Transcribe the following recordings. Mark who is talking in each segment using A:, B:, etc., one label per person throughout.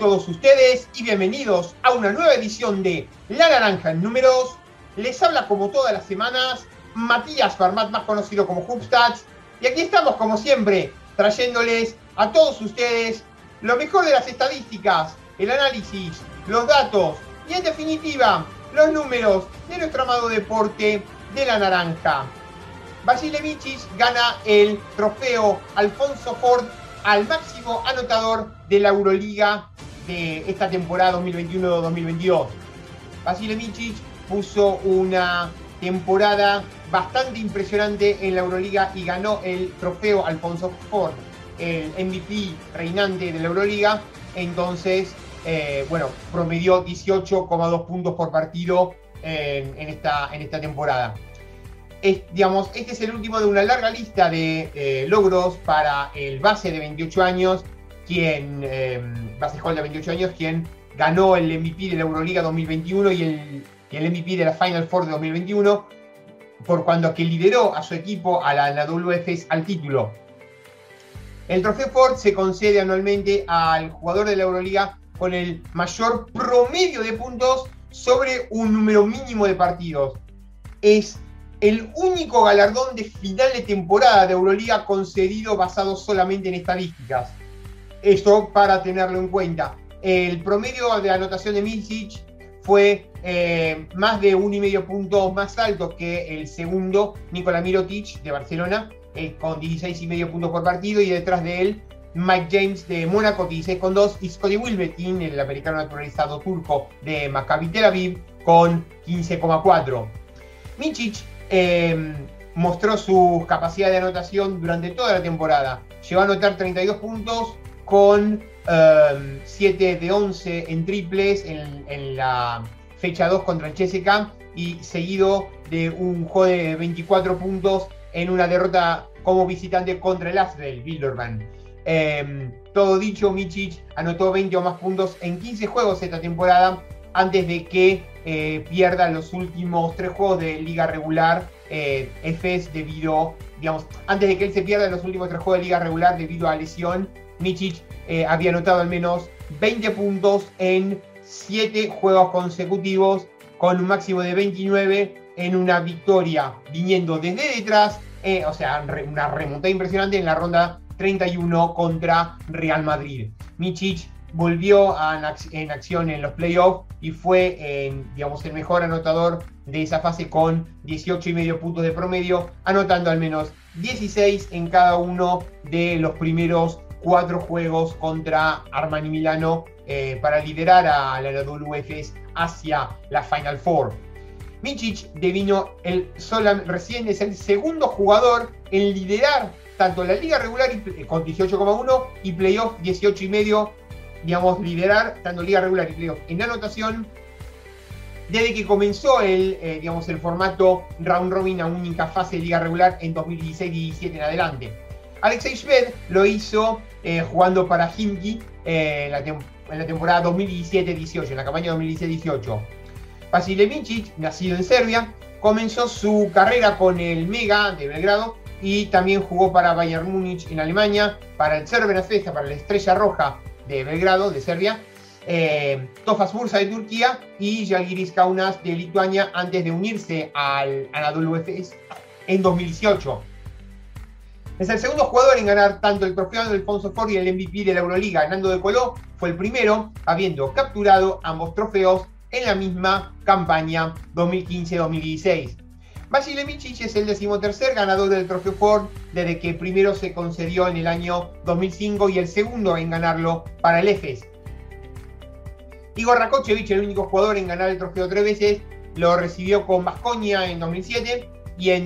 A: todos ustedes y bienvenidos a una nueva edición de La Naranja en Números. Les habla como todas las semanas Matías Farmat, más conocido como Hubstats, y aquí estamos como siempre trayéndoles a todos ustedes lo mejor de las estadísticas, el análisis, los datos y en definitiva los números de nuestro amado deporte de la naranja. Vasile Micic gana el trofeo Alfonso Ford al máximo anotador de la Euroliga de esta temporada 2021-2022. Vasile Micic puso una temporada bastante impresionante en la Euroliga y ganó el trofeo Alfonso Ford, el MVP reinante de la Euroliga. Entonces, promedió 18,2 puntos por partido en esta temporada. Este es el último de una larga lista de logros para el base de 28 años, base Hall de 28 años, quien ganó el MVP de la Euroliga 2021 y el MVP de la Final Four de 2021, por cuando que lideró a su equipo a la WFS al título. El trofeo Ford se concede anualmente al jugador de la Euroliga con el mayor promedio de puntos sobre un número mínimo de partidos. Es el único galardón de final de temporada de Euroliga concedido basado solamente en estadísticas. Esto para tenerlo en cuenta. El promedio de anotación de Micic fue más de 1,5 puntos más alto que el segundo, Nikola Mirotic de Barcelona, con 16,5 puntos por partido, y detrás de él Mike James de Mónaco, 16,2, y Scottie Wilbekin, el americano naturalizado turco de Maccabi Tel Aviv, con 15,4. Micic mostró su capacidad de anotación durante toda la temporada. Llegó a anotar 32 puntos con 7 de 11 en triples en la fecha 2 contra el CSKA, y seguido de un juego de 24 puntos en una derrota como visitante contra el Asvel Bilderman. Todo dicho, Micic anotó 20 o más puntos en 15 juegos esta temporada, antes de que pierda los últimos 3 juegos de liga regular, antes de que él se pierda los últimos 3 juegos de liga regular debido a lesión. Micic había anotado al menos 20 puntos en 7 juegos consecutivos, con un máximo de 29 en una victoria viniendo desde detrás, una remontada impresionante en la ronda 31 contra Real Madrid. Micic volvió en acción en los playoffs y fue el mejor anotador de esa fase, con 18,5 puntos de promedio, anotando al menos 16 en cada uno de los primeros 4 juegos contra Armani Milano, para liderar a la WFS hacia la Final Four. Micic recién es el segundo jugador en liderar tanto la liga regular con 18,1 y playoff 18,5, liderar tanto liga regular y playoff en anotación desde que comenzó el formato round robin a única fase de liga regular en 2016-17 en adelante. Alexei Shved lo hizo jugando para Khimki en la temporada 2017-18, en la campaña 2017-18. Vasile Micic, nacido en Serbia, comenzó su carrera con el Mega de Belgrado y también jugó para Bayern Múnich en Alemania, para el Crvena Zvezda, para la Estrella Roja de Belgrado, de Serbia, Tofas Bursa de Turquía y Žalgiris Kaunas de Lituania, antes de unirse a la WFS en 2018. Es el segundo jugador en ganar tanto el trofeo de Alfonso Ford y el MVP de la Euroliga. Nando De Colo fue el primero, habiendo capturado ambos trofeos en la misma campaña 2015-2016. Vasile Micic es el 13º ganador del trofeo Ford, desde que el primero se concedió en el año 2005 y el segundo en ganarlo para el EFES. Igor Rakočević, el único jugador en ganar el trofeo 3 veces, lo recibió con Baskonia en 2007 y en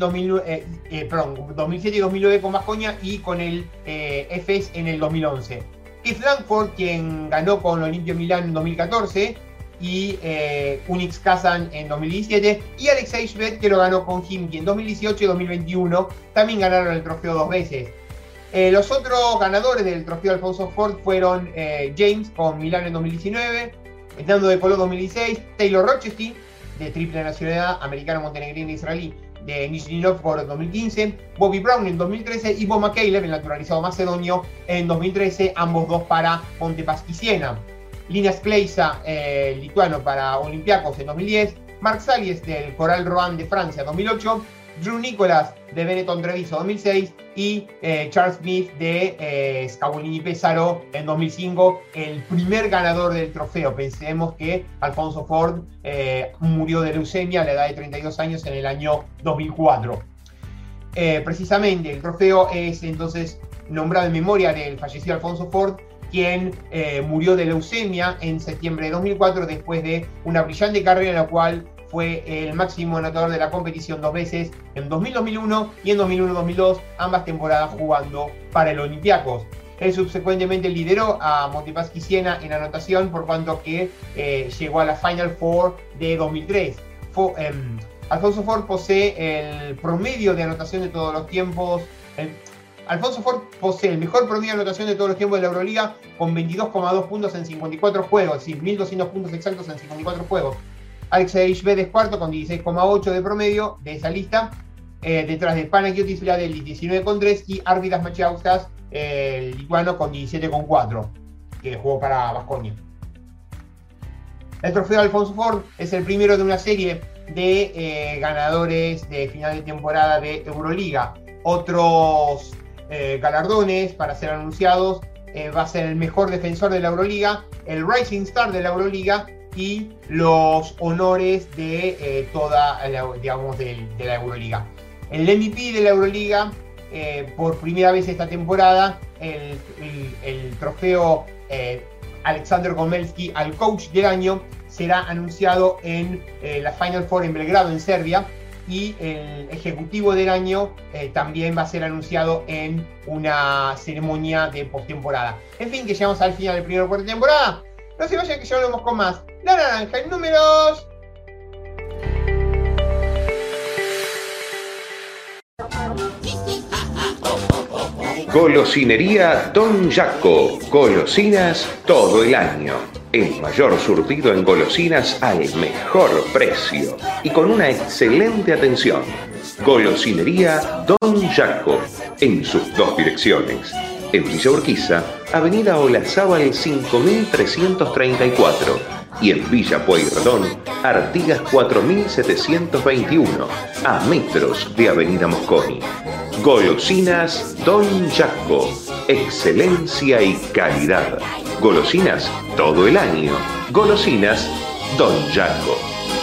A: 2007 y 2009 con Baskonia, y con el EFES en el 2011. Keith Langford, quien ganó con Olimpia Milán en 2014 y Unix Kazan en 2017, y Alexei Shved, que lo ganó con Khimki en 2018 y 2021, también ganaron el trofeo 2 veces. Los otros ganadores del trofeo Alfonso Ford fueron James con Milán en 2019, Nando De Colo 2016, Taylor Rochester, de triple nacionalidad americano, montenegrino e israelí, de Nizhny Novgorod en 2015, Bobby Brown en 2013 y Bo McCaleb, el naturalizado macedonio, en 2013, ambos dos para Montepaschi Siena. Linas Kleiza, lituano, para Olympiacos en 2010, Marc Salies del Coral Rohan de Francia 2008, Drew Nicholas de Benetton Treviso 2006 y Charles Smith de Scavolini Pesaro en 2005, el primer ganador del trofeo. Pensemos que Alfonso Ford murió de leucemia a la edad de 32 años en el año 2004. Precisamente el trofeo es entonces nombrado en memoria del fallecido Alfonso Ford, quien murió de leucemia en septiembre de 2004 después de una brillante carrera en la cual fue el máximo anotador de la competición 2 veces, en 2000-2001 y en 2001-2002, ambas temporadas jugando para el Olympiacos. Él subsecuentemente lideró a Montepaschi Siena en anotación, por cuanto que llegó a la Final Four de 2003. Alfonso Ford posee el promedio de anotación de todos los tiempos. Alfonso Ford posee el mejor promedio de anotación de todos los tiempos de la Euroliga, con 22,2 puntos en 54 juegos, es decir, 1.200 puntos exactos en 54 juegos. Alex Aishbed es cuarto con 16,8 de promedio de esa lista, detrás de Panagiotis Filadelis 19,3 y Arvydas Maciauskas, el lituano, con 17,4, que jugó para Baskonia. El trofeo de Alfonso Ford es el primero de una serie de ganadores de final de temporada de Euroliga. Otros galardones para ser anunciados va a ser el mejor defensor de la Euroliga, el Rising Star de la Euroliga y los honores de toda digamos de la Euroliga. El MVP de la Euroliga, por primera vez esta temporada, el trofeo Alexander Gomelsky al coach del año será anunciado en la Final Four en Belgrado, en Serbia, y el ejecutivo del año también va a ser anunciado en una ceremonia de postemporada. En fin, que llegamos al final del primer cuarto de temporada. No se vayan, que ya volvemos con más. La naranja en números.
B: Golosinería Don Jaco. Golosinas todo el año. El mayor surtido en golosinas al mejor precio y con una excelente atención. Golosinería Don Jaco, en sus dos direcciones. En Villa Urquiza, Avenida Olazábal 5334 y en Villa Pueyrredón, Artigas 4721, a metros de Avenida Mosconi. Golosinas Don Jaco, excelencia y calidad. Golosinas todo el año. Golosinas Don Jaco.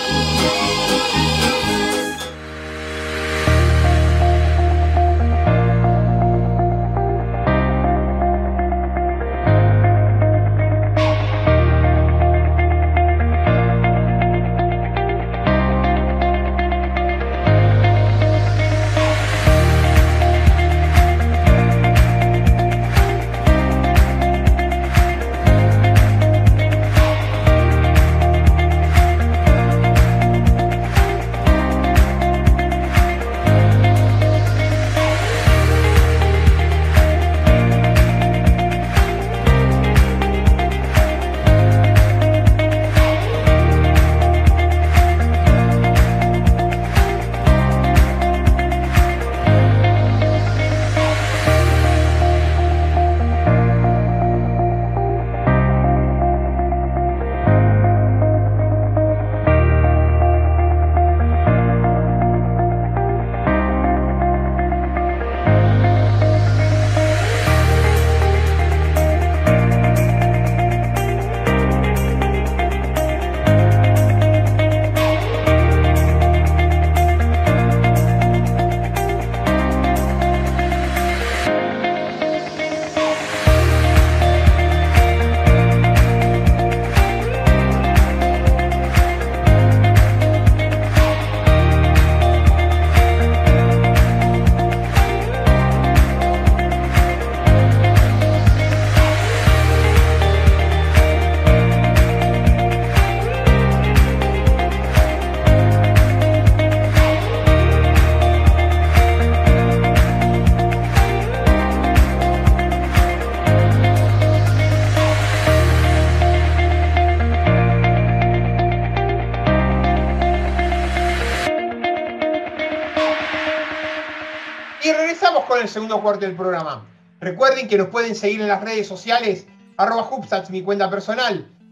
A: El segundo cuarto del programa. Recuerden que nos pueden seguir en las redes sociales, @Hubstats, mi cuenta personal,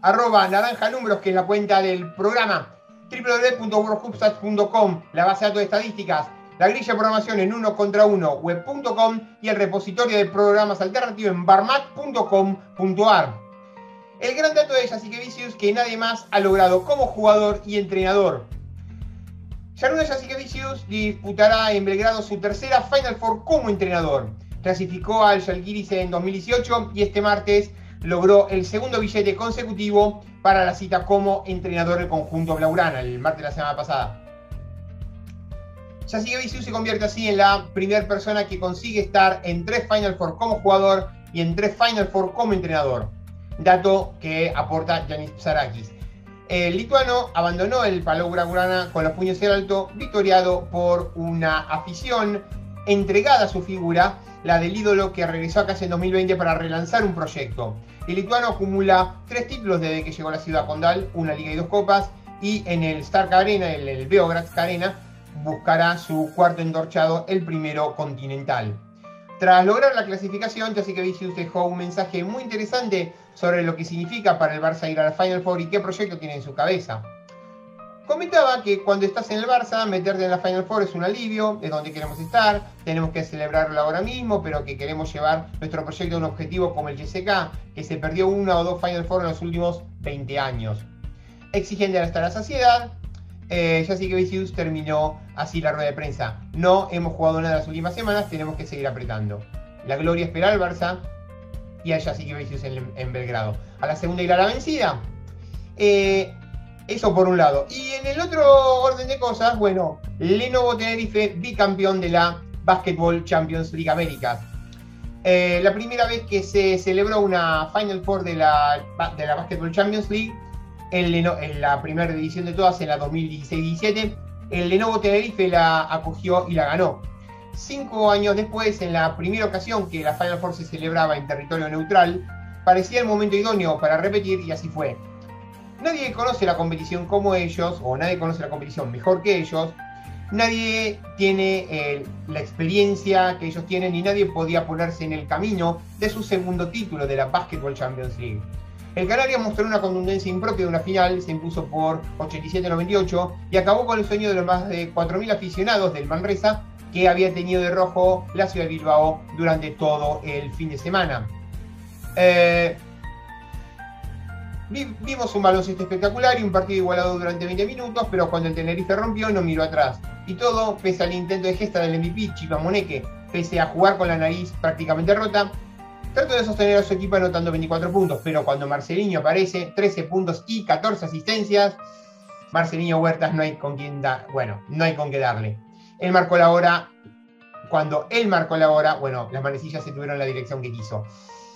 A: @naranjanúmeros, que es la cuenta del programa, www.worldhubstats.com, la base de datos de estadísticas, la grilla de programación en 1contra1 web.com y el repositorio de programas alternativos en barmat.com.ar. El gran dato de Jasikevičius, que nadie más ha logrado como jugador y entrenador. Jaruna Jasikevičius disputará en Belgrado su tercera Final Four como entrenador. Clasificó al Žalgiris en 2018 y este martes logró el segundo billete consecutivo para la cita como entrenador del conjunto blaugrana, el martes de la semana pasada. Jasikevičius se convierte así en la primera persona que consigue estar en 3 Final Four como jugador y en 3 Final Four como entrenador. Dato que aporta Yanis Psarakis. El lituano abandonó el Palau Blaugrana con los puños en alto, victoriado por una afición entregada a su figura, la del ídolo que regresó a casa en 2020 para relanzar un proyecto. El lituano acumula 3 títulos desde que llegó a la ciudad condal, una liga y 2 copas, y en el Stark Arena, el Beogradska Arena, buscará su cuarto endorchado, el primero continental. Tras lograr la clasificación, Jasikevičius dejó un mensaje muy interesante sobre lo que significa para el Barça ir a la Final Four y qué proyecto tiene en su cabeza. Comentaba que cuando estás en el Barça, meterte en la Final Four es un alivio, es donde queremos estar, tenemos que celebrarlo ahora mismo, pero que queremos llevar nuestro proyecto a un objetivo como el JSK, que se perdió 1 o 2 Final Four en los últimos 20 años. Exigente hasta la saciedad, Jasikevičius terminó así la rueda de prensa. No hemos jugado nada las últimas semanas, tenemos que seguir apretando. La gloria espera al Barça y a Jasikevičius en Belgrado. A la segunda irá la vencida. Eso por un lado. Y en el otro orden de cosas, bueno, Lenovo Tenerife, bicampeón de la Basketball Champions League Américas. La primera vez que se celebró una Final Four de la Basketball Champions League, en la primera edición de todas, en la 2016-17, el Lenovo Tenerife la acogió y la ganó. 5 años después, en la primera ocasión que la Final Four se celebraba en territorio neutral, parecía el momento idóneo para repetir, y así fue. Nadie conoce la competición como ellos, o nadie conoce la competición mejor que ellos. Nadie tiene la experiencia que ellos tienen y nadie podía ponerse en el camino de su segundo título de la Basketball Champions League. El Canaria mostró una contundencia impropia de una final, se impuso por 87-98 y acabó con el sueño de los más de 4.000 aficionados del Manresa que había tenido de rojo la ciudad de Bilbao durante todo el fin de semana. Vimos un baloncesto espectacular y un partido igualado durante 20 minutos, pero cuando el Tenerife rompió no miró atrás. Y todo pese al intento de gesta del MVP, Chipa Moneke, pese a jugar con la nariz prácticamente rota, trató de sostener a su equipo anotando 24 puntos, pero cuando Marcelinho aparece, 13 puntos y 14 asistencias, Marcelinho Huertas no hay con qué darle. Él marcó la hora, cuando él marcó la hora, bueno, las manecillas se tuvieron la dirección que quiso.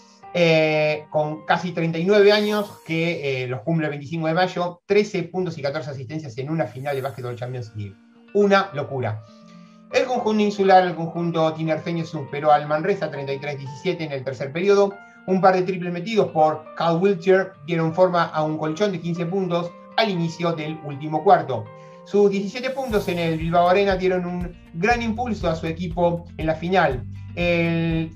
A: Con casi 39 años, que los cumple el 25 de mayo, 13 puntos y 14 asistencias en una final de Basketball Champions League. Una locura. El conjunto insular, el conjunto tinerfeño, superó al Manresa 33-17 en el tercer periodo. Un par de triples metidos por Cal Wiltshire dieron forma a un colchón de 15 puntos al inicio del último cuarto. Sus 17 puntos en el Bilbao Arena dieron un gran impulso a su equipo en la final. El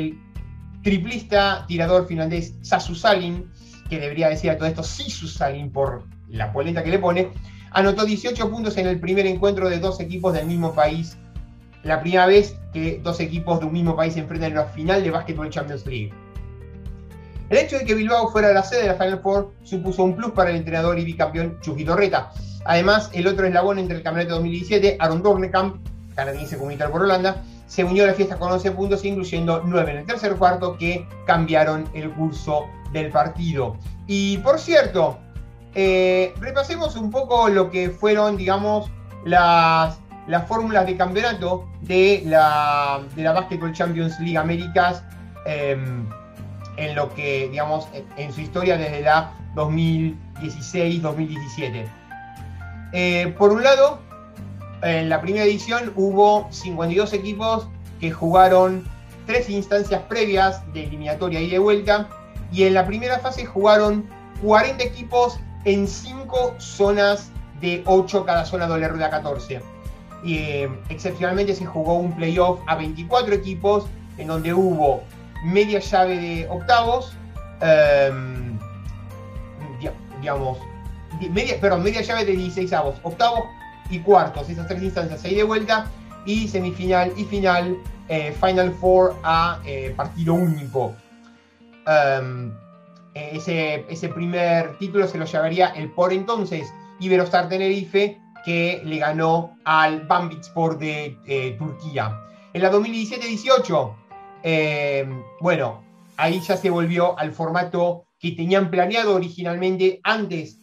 A: triplista tirador finlandés Sasu Salin, que debería decir a todo esto Sisu Salin por la polenta que le pone, anotó 18 puntos en el primer encuentro de 2 equipos del mismo país. La primera vez que 2 equipos de un mismo país se enfrentan en la final de Basketball Champions League. El hecho de que Bilbao fuera la sede de la Final Four supuso un plus para el entrenador y bicampeón Chucky Torreta. Además, el otro eslabón entre el campeonato 2017, Aaron Dornekamp, canadiense comunitario por Holanda, se unió a la fiesta con 11 puntos, incluyendo 9 en el tercer cuarto, que cambiaron el curso del partido. Y por cierto, repasemos un poco lo que fueron, digamos, las fórmulas de campeonato de la Basketball Champions League Américas en lo que, digamos, en su historia desde la 2016-2017. Por un lado, en la primera edición hubo 52 equipos que jugaron 3 instancias previas de eliminatoria y de vuelta, y en la primera fase jugaron 40 equipos en 5 zonas de 8 cada zona doble rueda 14. Y excepcionalmente se jugó un playoff a 24 equipos en donde hubo media llave de octavos, digamos, media llave de 16avos, octavos y cuartos, esas tres instancias, 6 de vuelta, y semifinal y final, Final Four a partido único. Ese primer título se lo llevaría el por entonces Iberostar Tenerife, que le ganó al Banvitspor de Turquía. En la 2017-18, bueno, ahí ya se volvió al formato que tenían planeado originalmente antes,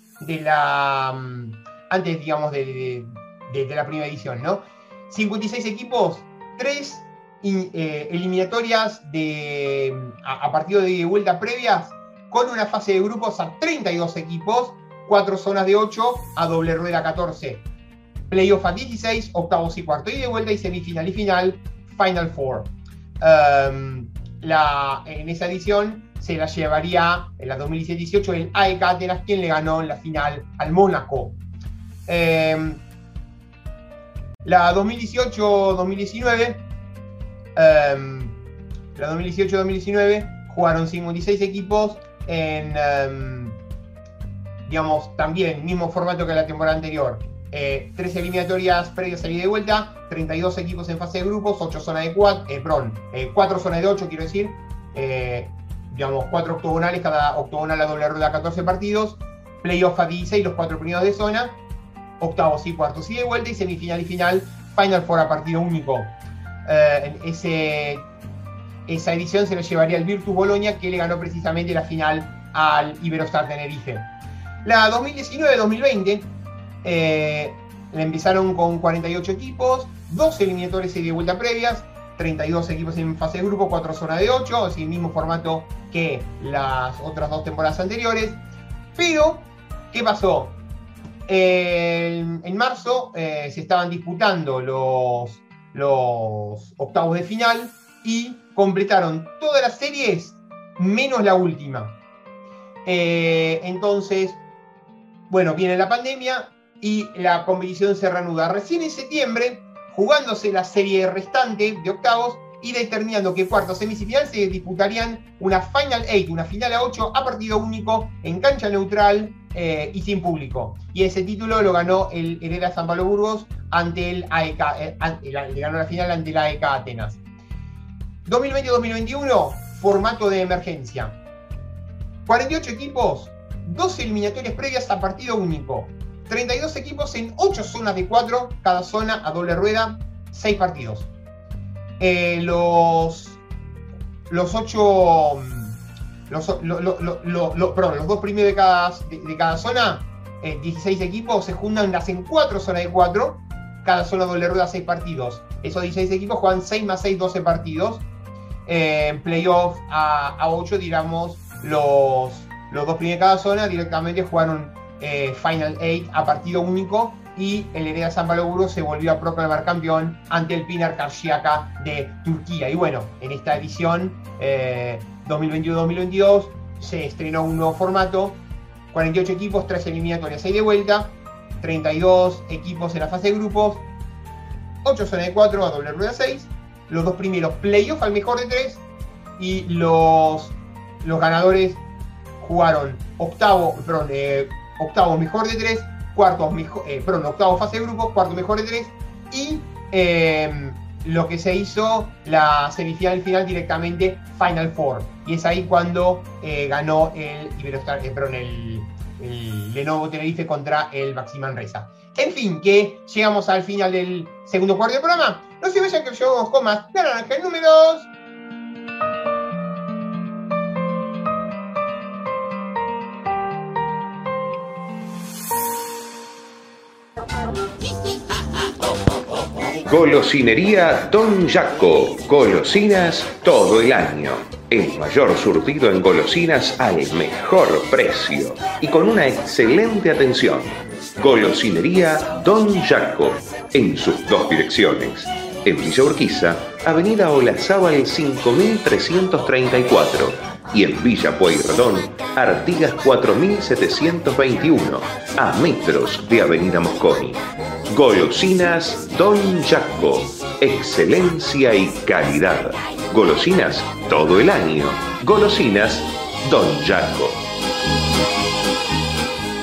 A: digamos, de la primera edición, ¿no? 56 equipos, 3 eliminatorias a partido de vuelta previas, con una fase de grupos a 32 equipos, 4 zonas de 8 a doble rueda 14. Playoff a 16, octavos y cuarto y de vuelta, y semifinal y final, Final Four. En esa edición se la llevaría, en la 2017-18, el AEK Atenas, quien le ganó en la final al Mónaco. La 2018-2019, jugaron 56 equipos en, digamos, también mismo formato que la temporada anterior. 3 eliminatorias previas a ida y de vuelta, 32 equipos en fase de grupos, 4 zonas de 8, quiero decir, digamos, 4 octogonales, cada octogonal a doble rueda 14 partidos, playoff a 16, los 4 primeros de zona, octavos y cuartos y de vuelta, y semifinal y final, Final Four a partido único. Esa edición se lo llevaría el Virtus Bologna, que le ganó precisamente la final al Iberostar Tenerife. La 2019-2020 la empezaron con 48 equipos, 2 eliminatorias y de vuelta previas, 32 equipos en fase de grupo, 4 zonas de 8, es el mismo formato que las otras 2 temporadas anteriores. Pero, ¿qué pasó? En marzo se estaban disputando los octavos de final y completaron todas las series menos la última. Entonces, bueno, viene la pandemia y la competición se reanuda. Recién en septiembre, jugándose la serie restante de octavos y determinando que cuartos, semis y final se disputarían una Final 8, una final a 8 a partido único en cancha neutral y sin público. Y ese título lo ganó el Hereda San Pablo Burgos ante el AEK, le ganó la final ante el AEK Atenas. 2020-2021, formato de emergencia. 48 equipos, 12 eliminatorias previas a partido único. 32 equipos en 8 zonas de 4, cada zona a doble rueda, 6 partidos. Los 2 primeros de cada zona, 16 equipos, se juntan, hacen 4 zonas de 4, cada zona doble rueda, 6 partidos. Esos 16 equipos juegan 6 más 6, 12 partidos. En playoff a 8, digamos, los 2 primeros de cada zona directamente jugaron Final 8 a partido único, y el Hereda San Pablo Burgos se volvió a proclamar campeón ante el Pinar Karşıyaka de Turquía. Y bueno, en esta edición 2021-2022 se estrenó un nuevo formato: 48 equipos, 3 eliminatorias, 6 de vuelta, 32 equipos en la fase de grupos, 8 zonas de 4 a doble rueda 6, los 2 primeros playoff al mejor de 3, y los ganadores jugaron octavo mejor de 3, octavo fase de grupos, cuarto mejor de 3, y lo que se hizo la semifinal y final directamente Final Four. Y es ahí cuando ganó el Iberostar, el Lenovo Tenerife contra el Baxi Manresa. En fin, que llegamos al final del segundo cuarto del programa. No se vayan, que llegamos con más La Naranja en Números.
B: Golosinería Don Jaco. Golosinas todo el año. El mayor surtido en golosinas al mejor precio y con una excelente atención. Golosinería Don Jaco, en sus 2 direcciones. En Villa Urquiza, Avenida Olazábal 5334, y en Villa Pueyrredón, Artigas 4721, a metros de Avenida Mosconi. Golosinas Don Jaco, excelencia y calidad. Golosinas todo el año. Golosinas Don Jaco.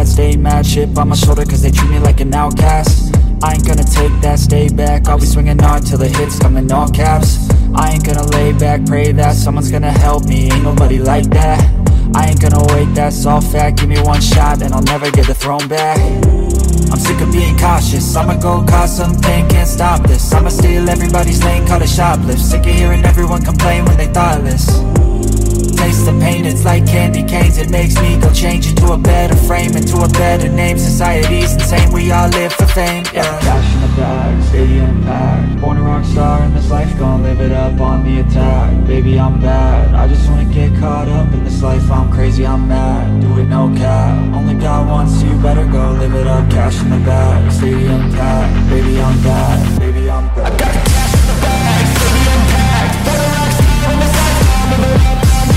C: stay mad, chip on my shoulder cause they treat me like an outcast. I ain't gonna take that, stay back, I'll be swinging hard till the hits come in all caps. I ain't gonna lay back, pray that someone's gonna help me, ain't nobody like that. I ain't gonna wait, that's all fact, give me one shot and I'll never get the throne back. I'm sick of being cautious, I'ma go cause something, can't stop this. I'ma steal everybody's lane, call it shoplift. Sick of hearing everyone complain when they thoughtless. Taste the pain, it's like candy canes. It makes me go change into a better frame, into a better name. Society's insane, we all live for fame, yeah. Cash in the bag, stadium packed. Born a rock star in this life, gon' live it up on the attack. Baby, I'm bad, I just wanna get caught up in this life. I'm crazy, I'm mad, do it no cap. Only God wants you, better go live it up. Cash in the bag, stadium packed. Baby, I'm bad, baby, I'm bad. I got the cash in the bag, stadium packed. Born a rock star in this life, gon' live it up.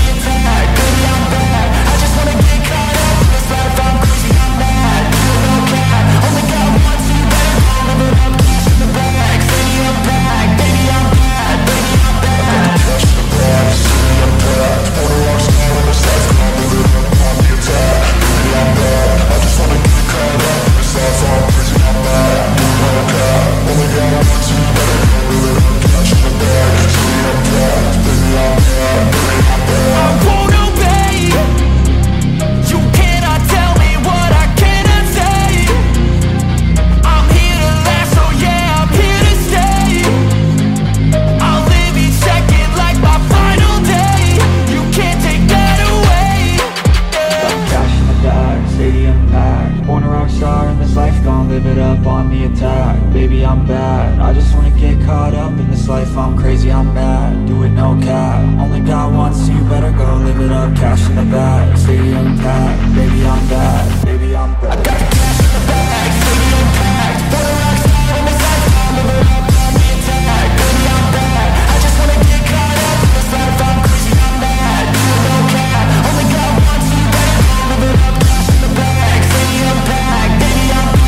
C: Live it up on the attack, baby I'm bad. I just wanna get caught up in this life. I'm crazy, I'm mad, do it no cap. Only God wants you, better go live it up. Cash in the bag, stadium packed. Baby I'm bad, baby I'm bad. I got the cash in the bag, stadium packed. Born a rock star in this life, I'll live it up on the attack. Baby I'm bad, I just wanna get caught up in this life. I'm crazy, I'm mad, do it no cap. Only God wants you, better go live it up. Cash in the bag, stadium packed. Baby I'm bad.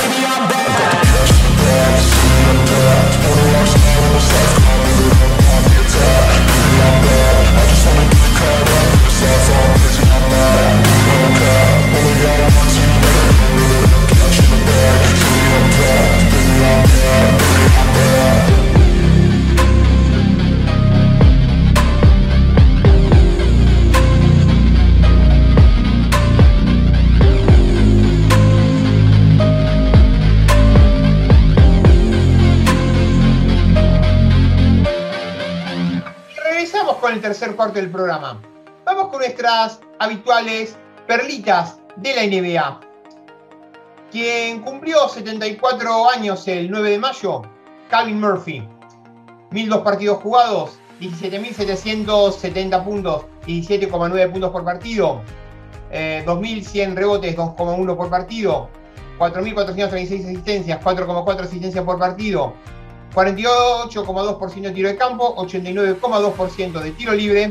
A: Con el tercer cuarto del programa. Vamos con nuestras habituales perlitas de la NBA. Quien cumplió 74 años el 9 de mayo, Calvin Murphy. 1002 partidos jugados, 17.770 puntos, 17,9 puntos por partido, 2.100 rebotes, 2,1 por partido, 4.436 asistencias, 4,4 asistencias por partido, 48,2% de tiro de campo, 89,2% de tiro libre,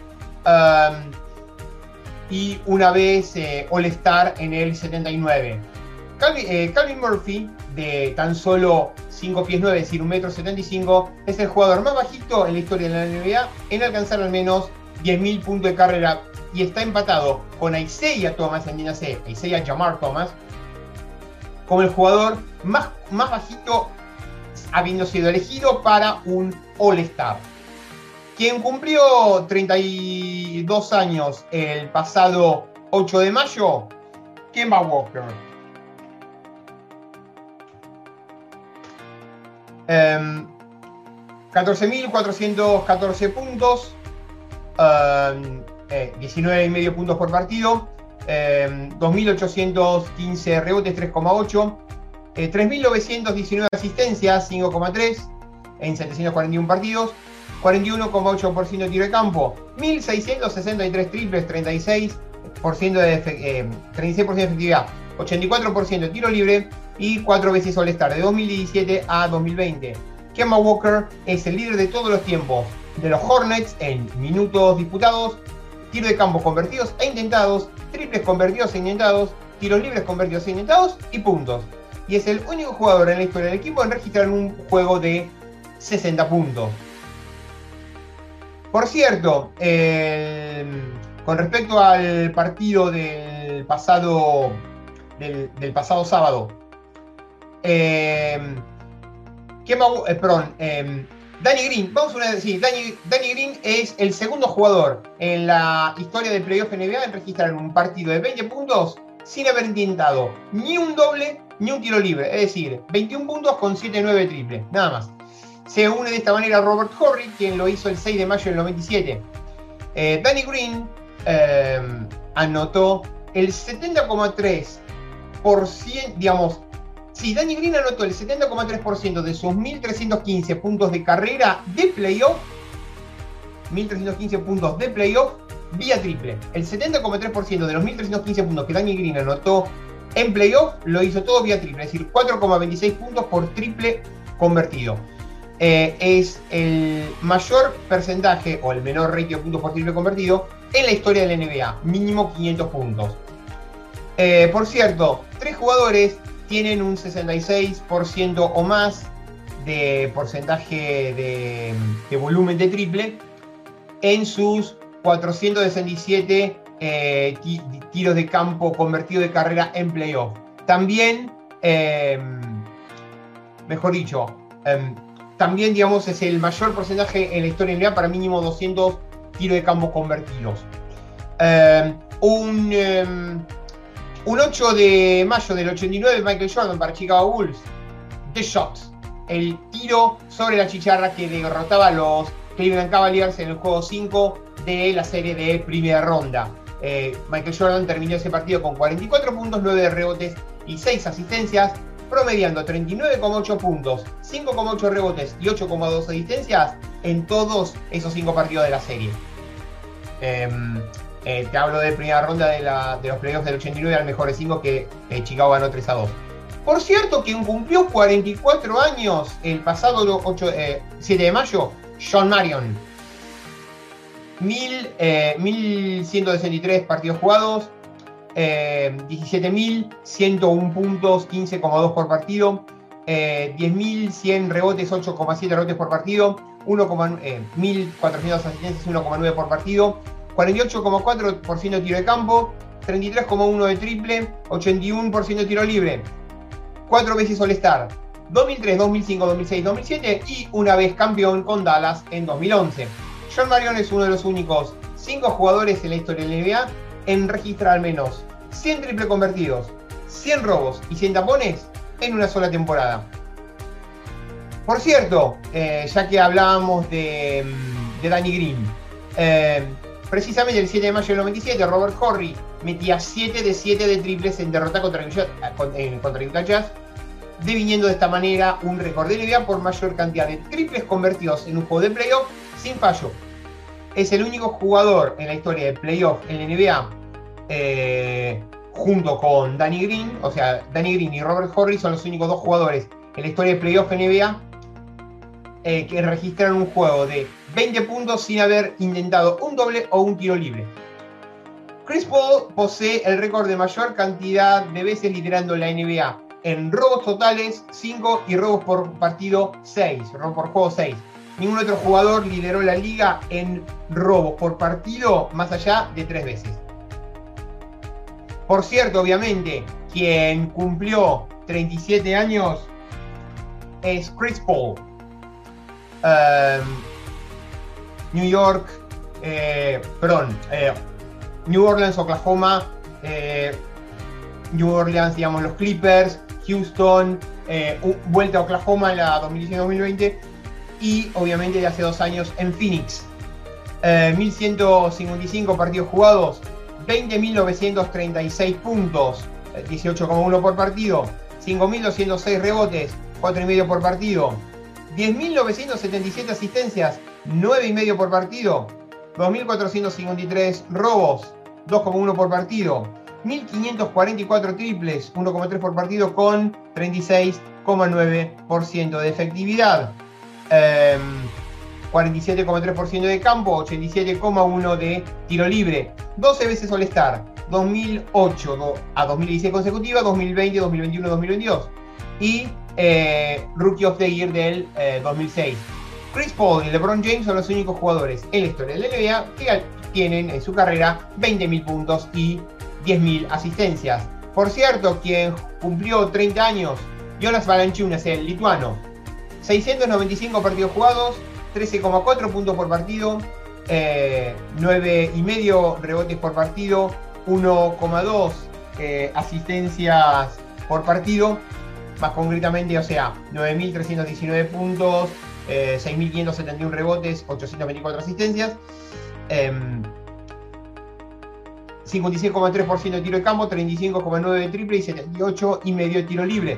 A: y una vez All-Star en el 79. Calvin Murphy, de tan solo 5 pies 9, es decir, 1,75 m, es el jugador más bajito en la historia de la NBA en alcanzar al menos 10.000 puntos de carrera, y está empatado con Isaiah Thomas, Isaiah Jamar Thomas, como el jugador más bajito habiendo sido elegido para un All-Star. Quien cumplió 32 años el pasado 8 de mayo, Kemba Walker. 14.414 puntos, 19,5 puntos por partido, 2.815 rebotes, 3,8, 3.919 asistencias, 5,3 en 741 partidos, 41,8% de tiro de campo, 1.663 triples, 36% de efectividad, 84% de tiro libre y 4 veces All-Star de 2017 a 2020. Kemba Walker es el líder de todos los tiempos de los Hornets en minutos disputados, tiro de campo convertidos e intentados, triples convertidos e intentados, tiros libres convertidos e intentados y puntos. Y es el único jugador en la historia del equipo en registrar un juego de 60 puntos. Por cierto, con respecto al partido del pasado del pasado sábado. Danny Green, Danny Green es el segundo jugador en la historia del playoff NBA en registrar un partido de 20 puntos sin haber intentado ni un doble ni un tiro libre, es decir, 21 puntos con 7-9 triple, nada más. Se une de esta manera a Robert Horry, quien lo hizo el 6 de mayo del 97. Danny Green anotó el 70,3%, digamos. Sí, Danny Green anotó el 70,3% de sus 1.315 puntos de carrera de playoff. 1.315 puntos de playoff vía triple. El 70,3% de los 1.315 puntos que Danny Green anotó en playoff lo hizo todo vía triple. Es decir, 4,26 puntos por triple convertido. Es el mayor porcentaje o el menor ratio de puntos por triple convertido en la historia de la NBA. Mínimo 500 puntos. Por cierto, 3 jugadores tienen un 66% o más de porcentaje de volumen de triple en sus 467 tiros de campo convertidos de carrera en playoff. También, también, digamos, es el mayor porcentaje en la historia de la NBA para mínimo 200 tiros de campo convertidos. Un 8 de mayo del 89, Michael Jordan para Chicago Bulls. The Shot. El tiro sobre la chicharra que derrotaba a los Cleveland Cavaliers en el juego 5 de la serie de primera ronda. Michael Jordan terminó ese partido con 44 puntos, 9 rebotes y 6 asistencias, promediando 39,8 puntos, 5,8 rebotes y 8,2 asistencias en todos esos 5 partidos de la serie. Te hablo de primera ronda de los playoffs del 89 al mejor de 5 que Chicago ganó 3-2. Por cierto, quien cumplió 44 años el pasado 7 de mayo, Shawn Marion. 1.163 partidos jugados, 17.101 puntos, 15,2 por partido, 10.100 rebotes, 8,7 rebotes por partido, 1.400 asistencias, 1,9 por partido, 48,4% de tiro de campo, 33,1% de triple, 81% de tiro libre, 4 veces All-Star, 2003, 2005, 2006, 2007 y una vez campeón con Dallas en 2011. Shawn Marion es uno de los únicos 5 jugadores en la historia de la NBA en registrar al menos 100 triple convertidos, 100 robos y 100 tapones en una sola temporada. Por cierto, ya que hablábamos de Danny Green, precisamente el 7 de mayo del 97, Robert Horry metía 7 de 7 de triples en derrota contra Utah Jazz, deviniendo de esta manera un récord de NBA por mayor cantidad de triples convertidos en un juego de playoff sin fallo. Es el único jugador en la historia de playoff en la NBA, junto con Danny Green, o sea, Danny Green y Robert Horry son los únicos 2 jugadores en la historia de playoff en NBA que registraron un juego de 20 puntos sin haber intentado un doble o un tiro libre. Chris Paul posee el récord de mayor cantidad de veces liderando la NBA en robos totales 5 y robos por partido 6, robos por juego 6. Ningún otro jugador lideró la liga en robos por partido más allá de 3 veces. Por cierto, obviamente, quien cumplió 37 años es Chris Paul. New Orleans, Oklahoma, New Orleans, digamos, los Clippers, Houston, vuelta a Oklahoma en la 2019-2020 y obviamente de hace 2 años en Phoenix. 1.155 partidos jugados, 20.936 puntos, 18,1 por partido, 5.206 rebotes, 4,5 por partido, 10.977 asistencias, 9,5 por partido, 2.453 robos, 2,1 por partido, 1.544 triples, 1,3 por partido con 36,9% de efectividad, 47,3% de campo, 87,1% de tiro libre, 12 veces All-Star, 2008 a 2016 consecutiva, 2020, 2021, 2022 y Rookie of the Year del 2006. Chris Paul y LeBron James son los únicos jugadores en la historia de la NBA que tienen en su carrera 20.000 puntos y 10.000 asistencias. Por cierto, quien cumplió 30 años, Jonas Valanciunas, el lituano. 695 partidos jugados, 13,4 puntos por partido, 9,5 rebotes por partido, 1,2 asistencias por partido, más concretamente, o sea, 9.319 puntos, 6.571 rebotes, 824 asistencias, 56,3% de tiro de campo, 35,9% de triple y 78,5% de tiro libre.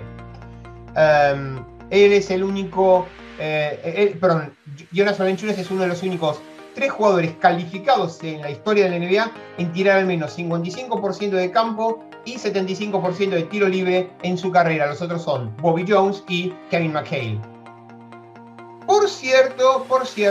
A: Él es el único, Jonas Valanciunas es uno de los únicos 3 jugadores calificados en la historia de la NBA en tirar al menos 55% de campo y 75% de tiro libre en su carrera. Los otros son Bobby Jones y Kevin McHale. Por cierto,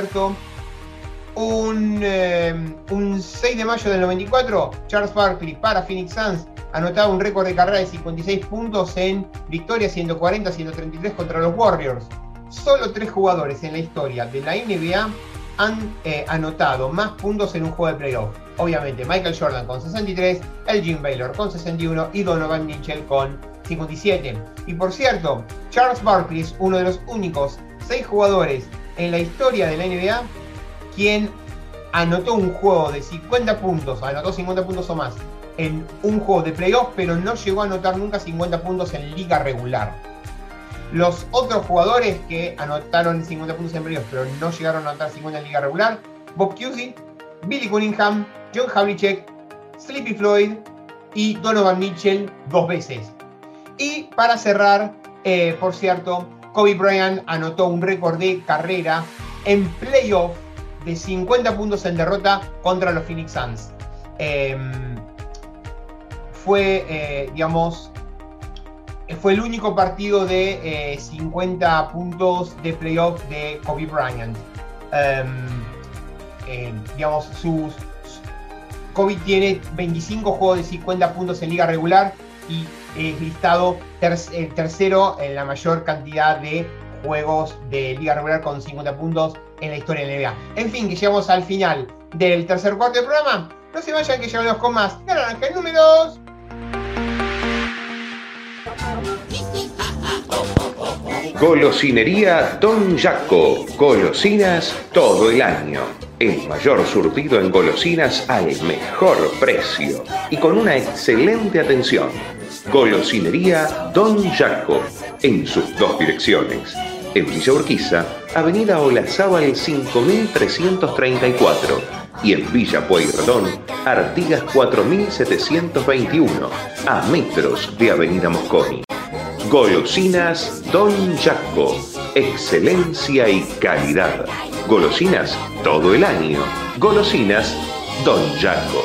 A: un 6 de mayo del 94, Charles Barkley para Phoenix Suns anotaba un récord de carrera de 56 puntos en victorias 140-133 contra los Warriors. Solo 3 jugadores en la historia de la NBA han anotado más puntos en un juego de playoff. Obviamente Michael Jordan con 63, Elgin Baylor con 61 y Donovan Mitchell con 57. Y por cierto, Charles Barkley es uno de los únicos 6 jugadores en la historia de la NBA quien anotó un juego de 50 puntos, anotó 50 puntos o más en un juego de playoff, pero no llegó a anotar nunca 50 puntos en liga regular. Los otros jugadores que anotaron 50 puntos en playoff, pero no llegaron a anotar 50 en liga regular: Bob Cousy, Billy Cunningham, John Havlicek, Sleepy Floyd y Donovan Mitchell 2 veces. Y para cerrar, por cierto, Kobe Bryant anotó un récord de carrera en playoff de 50 puntos en derrota contra los Phoenix Suns. Fue el único partido de 50 puntos de playoff de Kobe Bryant. Kobe tiene 25 juegos de 50 puntos en liga regular y es listado tercero en la mayor cantidad de juegos de liga regular con 50 puntos en la historia de la NBA. En fin, que llegamos al final del tercer cuarto del programa. No se vayan, que ya hablamos con más. La naranja en números.
B: Golosinería Don Jaco. Golosinas todo el año. El mayor surtido en golosinas al mejor precio y con una excelente atención. Golosinería Don Jaco, en sus 2 direcciones. En Villa Urquiza, Avenida Olazábal 5334 y en Villa Pueyrredón, Artigas 4721, a metros de Avenida Mosconi. Golosinas Don Jaco, excelencia y calidad. Golosinas todo el año. Golosinas Don Jaco.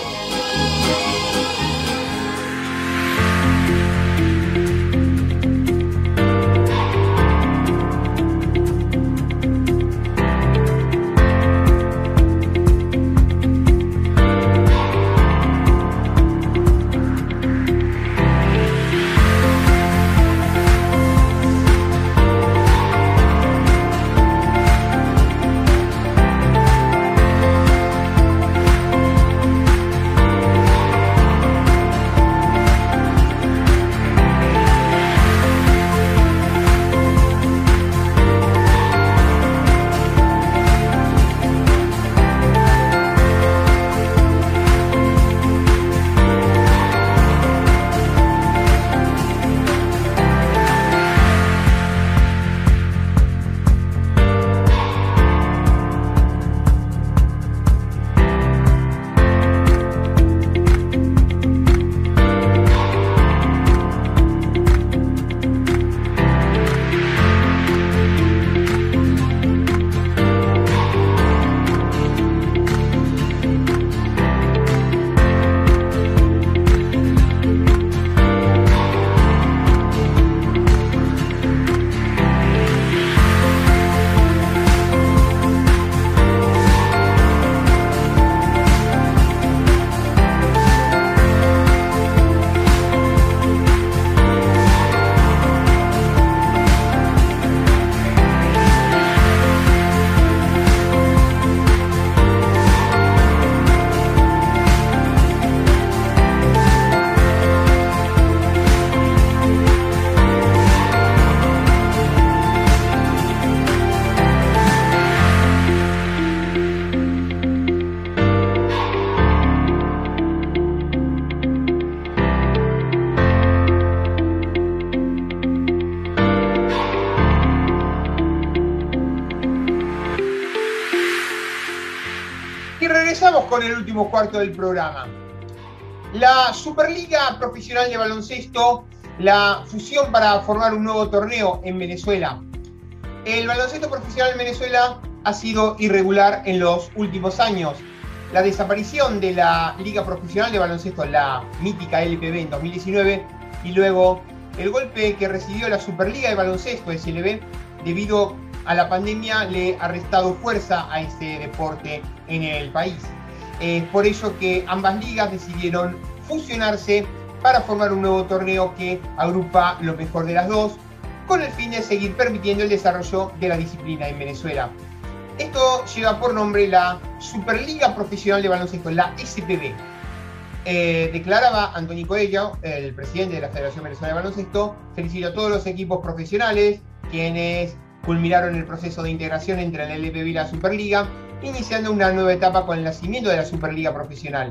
A: Empezamos con el último cuarto del programa. La Superliga Profesional de Baloncesto, la fusión para formar un nuevo torneo en Venezuela. El baloncesto profesional en Venezuela ha sido irregular en los últimos años. La desaparición de la Liga Profesional de Baloncesto, la mítica LPB, en 2019, y luego el golpe que recibió la Superliga de Baloncesto, SLB, debido a la pandemia, le ha restado fuerza a este deporte en el país. Es por ello que ambas ligas decidieron fusionarse para formar un nuevo torneo que agrupa lo mejor de las dos, con el fin de seguir permitiendo el desarrollo de la disciplina en Venezuela. Esto lleva por nombre la Superliga Profesional de Baloncesto, la SPB. Declaraba Antonio Coello, el presidente de la Federación Venezolana de Baloncesto, felicito a todos los equipos profesionales quienes culminaron el proceso de integración entre la LPB y la Superliga, iniciando una nueva etapa con el nacimiento de la Superliga Profesional.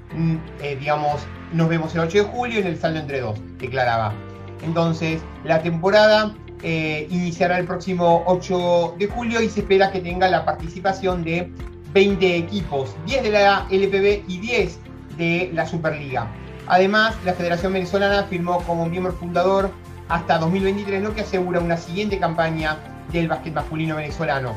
A: Nos vemos el 8 de julio en el saldo entre dos, declaraba. Entonces, la temporada iniciará el próximo 8 de julio y se espera que tenga la participación de 20 equipos, 10 de la LPB y 10 de la Superliga. Además, la Federación Venezolana firmó como miembro fundador hasta 2023, lo que asegura una siguiente campaña del básquet masculino venezolano.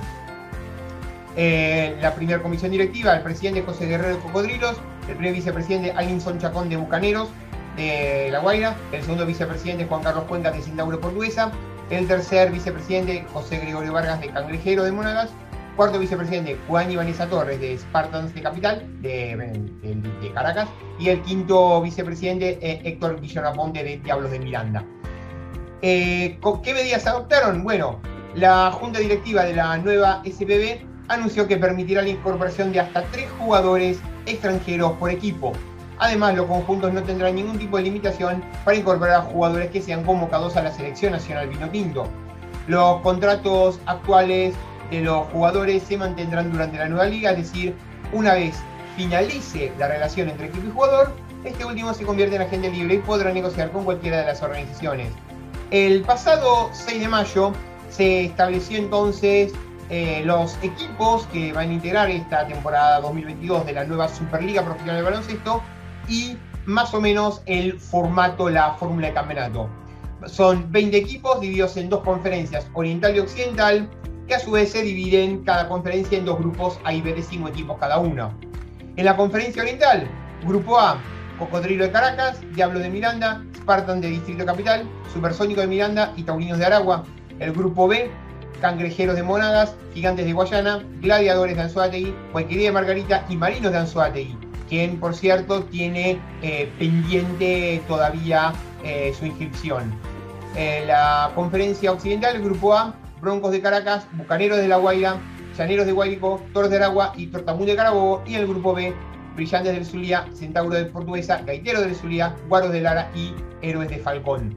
A: La primera comisión directiva, el presidente José Guerrero de Cocodrilos, el primer vicepresidente Alinson Chacón de Bucaneros de La Guaira, el segundo vicepresidente Juan Carlos Cuentas de Centauro Portuguesa, el tercer vicepresidente José Gregorio Vargas de Cangrejero de Monagas, cuarto vicepresidente Juan y Vanessa Torres de Spartans de Capital, de Caracas, y el quinto vicepresidente Héctor Guillonaponte de Diablos de Miranda. ¿Qué medidas adoptaron? Bueno, la junta directiva de la nueva SPB anunció que permitirá la incorporación de hasta 3 jugadores extranjeros por equipo. Además, los conjuntos no tendrán ningún tipo de limitación para incorporar a jugadores que sean convocados a la Selección Nacional Vinotinto. Los contratos actuales de los jugadores se mantendrán durante la nueva liga, es decir, una vez finalice la relación entre equipo y jugador, este último se convierte en agente libre y podrá negociar con cualquiera de las organizaciones. El pasado 6 de mayo se estableció entonces los equipos que van a integrar esta temporada 2022 de la nueva Superliga Profesional de Baloncesto y más o menos el formato, la fórmula de campeonato. Son 20 equipos divididos en 2 conferencias, oriental y occidental, que a su vez se dividen cada conferencia en 2 grupos A y B de 5 equipos cada uno. En la conferencia oriental, grupo A, Cocodrilo de Caracas, Diablo de Miranda, Spartan de Distrito Capital, Supersónico de Miranda y Taurinos de Aragua. El grupo B, Cangrejeros de Monagas, Gigantes de Guayana, Gladiadores de Anzoátegui, Guayquería de Margarita y Marinos de Anzoátegui, quien por cierto tiene pendiente todavía su inscripción. La conferencia occidental, el grupo A, Broncos de Caracas, Bucaneros de La Guaira, Llaneros de Guárico, Toros de Aragua y Tortamún de Carabobo. Y en el grupo B, Brillantes del Zulia, Centauro de Portuguesa, Gaiteros del Zulia, Guaros de Lara y Héroes de Falcón.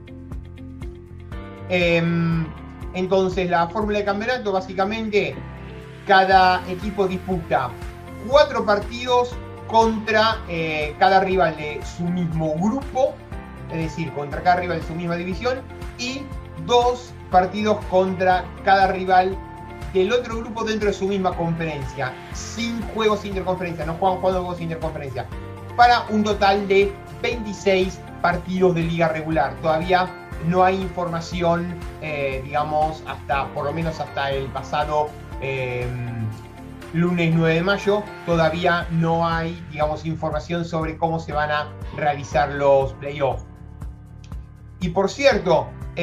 A: Entonces, la fórmula de campeonato, básicamente, cada equipo disputa 4 partidos contra cada rival de su mismo grupo, es decir, contra cada rival de su misma división, y 2 partidos contra cada rival del otro grupo dentro de su misma conferencia, sin juegos interconferencia, no juegan jugando juegos interconferencia, para un total de 26 partidos de liga regular. Todavía no hay información, por lo menos hasta el pasado lunes 9 de mayo, todavía no hay, información sobre cómo se van a realizar los playoffs. Y por cierto,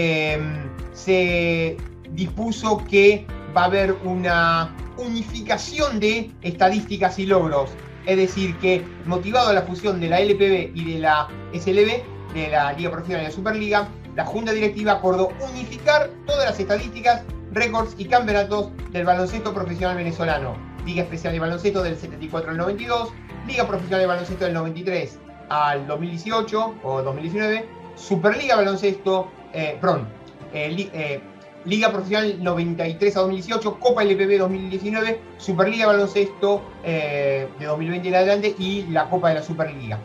A: se dispuso que va a haber una unificación de estadísticas y logros. Es decir, que motivado a la fusión de la LPB y de la SLB, de la Liga Profesional y la Superliga, la Junta Directiva acordó unificar todas las estadísticas, récords y campeonatos del baloncesto profesional venezolano. Liga Especial de Baloncesto del 74 al 92, Liga Profesional de Baloncesto del 93 al 2018 o 2019, Superliga Baloncesto, Liga Profesional 93 a 2018, Copa LPB 2019, Superliga Baloncesto de 2020 en adelante y la Copa de la Superliga.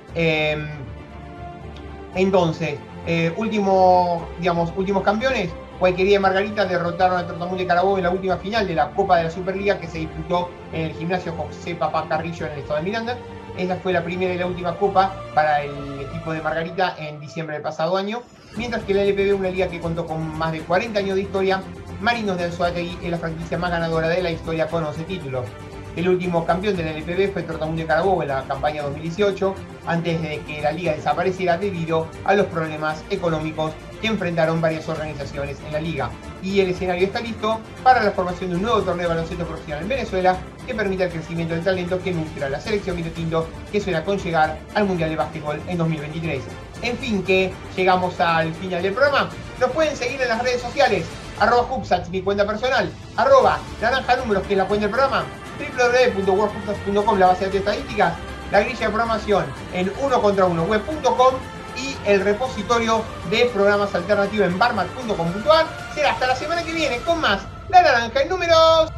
A: Entonces, últimos campeones, Guayquería y Margarita derrotaron a Trotamundo de Carabobo en la última final de la Copa de la Superliga que se disputó en el gimnasio José Papá Carrillo en el estado de Miranda. Esa fue la primera y la última copa para el equipo de Margarita en diciembre del pasado año, mientras que la LPB, una liga que contó con más de 40 años de historia, Marinos de Anzoátegui es la franquicia más ganadora de la historia con 11 títulos. El último campeón de la LPB fue Trotamundo de Carabobo en la campaña 2018, antes de que la liga desapareciera debido a los problemas económicos que enfrentaron varias organizaciones en la liga. Y el escenario está listo para la formación de un nuevo torneo de baloncesto profesional en Venezuela que permita el crecimiento del talento que nutre la selección vinotinto, que suena con llegar al Mundial de Básquetbol en 2023. En fin, que llegamos al final del programa. Nos pueden seguir en las redes sociales, @Hubsats, mi cuenta personal, @NaranjaNúmeros, que es la cuenta del programa, www.worldhubsats.com, la base de datos estadísticas, la grilla de programación en unocontrauno.web.com y el repositorio de programas alternativos en barmat.com.ar. Será hasta la semana que viene con más La Naranja en Números.